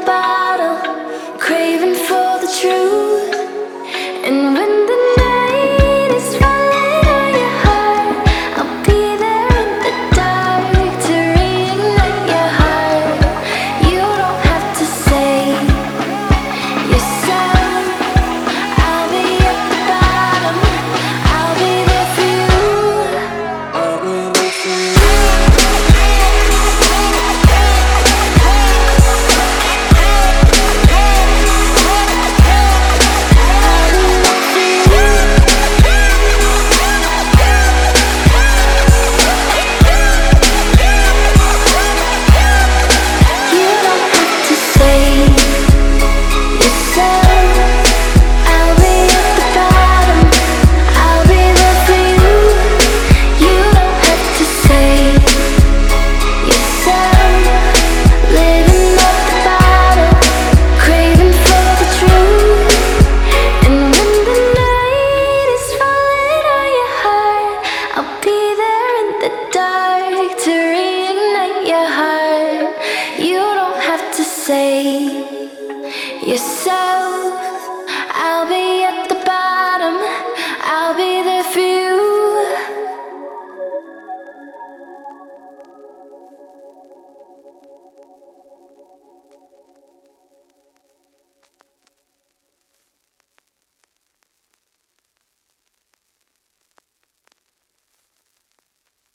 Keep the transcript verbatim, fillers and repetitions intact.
bottle, craving for the truth. And when the night is falling on your heart, I'll be there in the dark to reignite your heart. You don't have to say yourself. I'll be at the bottom, I'll be there for you. I'll be there for you. Yourself.